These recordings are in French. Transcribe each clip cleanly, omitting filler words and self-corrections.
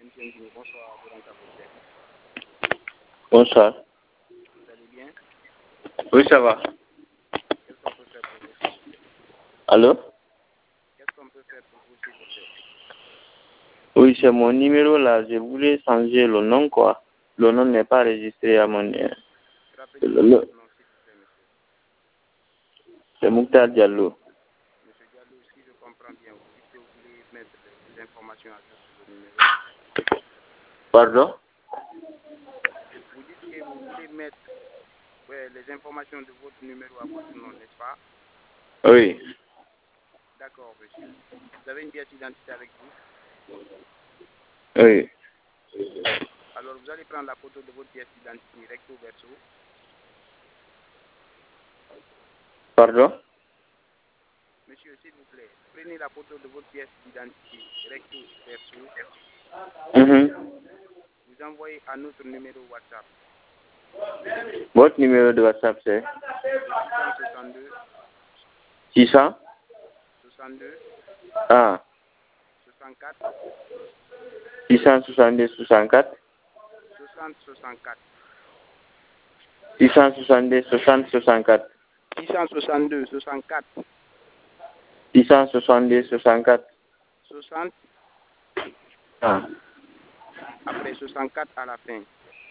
Bonsoir, Bonsoir. vous allez bien? Oui, ça va. Qu'est-ce qu'on peut faire pour vous, s'il vous plaît? Allô? Qu'est-ce qu'on peut faire pour vous, s'il vous plaît? Oui, c'est mon numéro là. Je voulais changer le nom, quoi. Le nom n'est pas enregistré à mon... Rappelez-moi votre nom, s'il vous plaît, monsieur. C'est Mouktar Diallo. Monsieur Diallo, si je comprends bien, vous dites que vous voulez mettre les informations à jour sur le numéro. Pardon? Vous dites que vous voulez mettre les informations de votre numéro à votre nom, n'est-ce pas? Oui. D'accord, monsieur. Vous avez une pièce d'identité avec vous? Oui. Alors, vous allez prendre la photo de votre pièce d'identité recto verso. Pardon? Monsieur, s'il vous plaît, prenez la photo de votre pièce d'identité recto verso. Vous envoyez à notre numéro WhatsApp. Votre numéro de WhatsApp, c'est 662 600 62 Ah. 64 670 64 60 64 670 60 64 662 64 670 64 60 Ah. après 64 à la fin.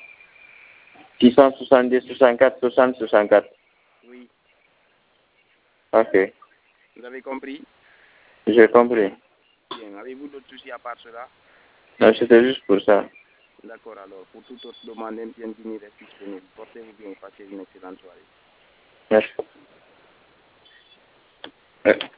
670 64 60 64 Oui. Ok. Vous avez compris? J'ai compris. Bien. Avez-vous d'autres soucis à part cela? Non, c'était juste pour ça. D'accord, alors. Pour toute autre demande, bienvenue reste disponible. Portez-vous bien et passez une excellente soirée. Merci.